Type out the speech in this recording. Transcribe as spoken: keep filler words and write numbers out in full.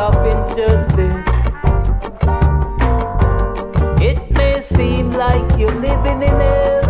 of injustice. It may seem like you're living in hell,